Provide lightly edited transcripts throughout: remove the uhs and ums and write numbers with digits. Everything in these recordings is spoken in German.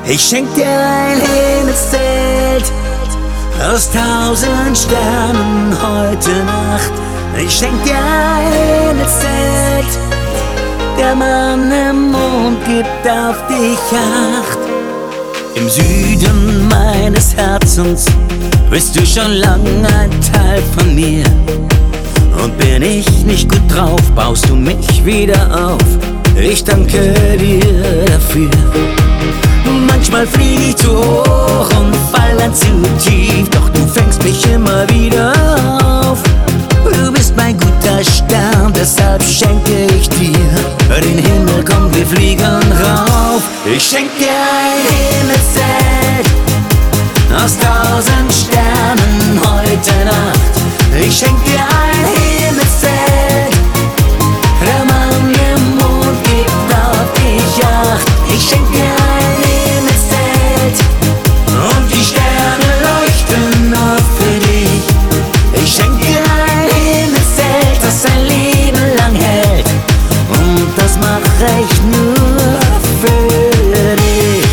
Ich schenk dir ein Himmelszelt aus 1000 Sternen heute Nacht. Ich schenk dir ein Himmelszelt, der Mann im Mond gibt auf dich Acht. Im Süden meines Herzens bist du schon lang ein Teil von mir. Und bin ich nicht gut drauf, baust du mich wieder auf. Ich danke dir dafür. Manchmal flieg ich zu hoch und fall dann zu tief, doch du fängst mich immer wieder auf. Du bist mein guter Stern, deshalb schenke ich dir den Himmel, komm, wir fliegen rauf. Ich schenk dir ein Himmelszelt aus 1000 Sternen heute Nacht. Ich schenk dir ein Himmelszelt, der Mann im Mond gibt auf dich Acht. Ich schenk dir ein Himmelszelt und die Sterne leuchten nur für dich. Ich schenk dir ein Himmelszelt, das ein Leben lang hält, und das mach ich nur für dich.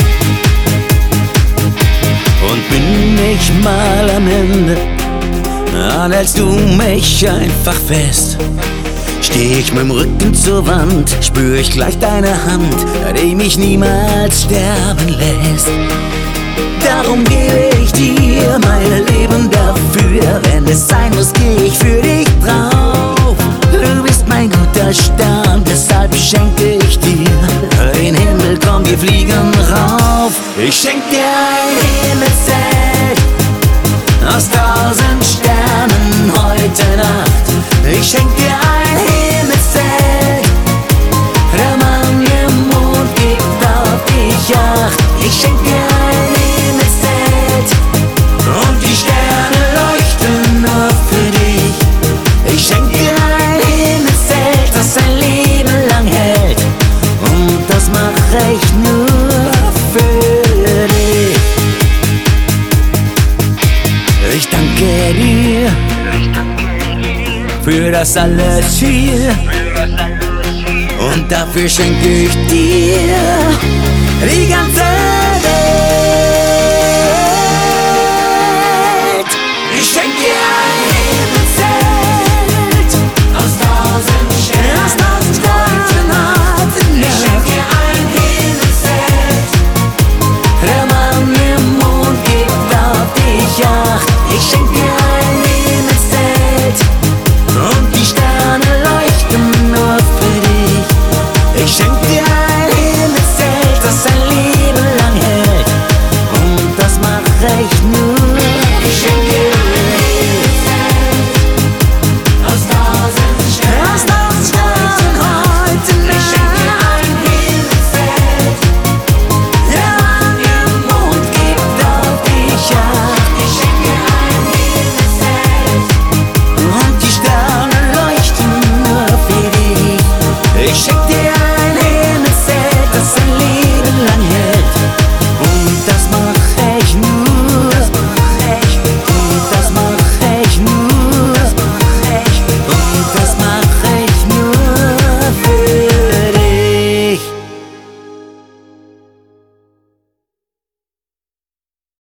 Und bin ich mal am Ende, dann hältst du mich einfach fest. Steh ich mit dem Rücken zur Wand, spür ich gleich deine Hand, die mich niemals sterben lässt. Darum gebe ich dir mein Leben dafür, wenn es sein muss, geh ich für dich drauf. Du bist mein guter Stern, deshalb schenke ich dir den Himmel, komm, wir fliegen rauf. Ich schenk dir ein Himmelszelt aus 1000 Sternen heute Nacht. Ich schenk dir ein Himmelszelt, der Mann im Mond gibt auf dich Acht. Ich schenk dir ein Himmelszelt und die Sterne leuchten nur für dich. Ich schenk dir ein Himmelszelt, das ein Leben lang hält, und das mach ich nur für dich. Ich danke dir für das alles hier, und dafür schenke ich dir die ganze Welt.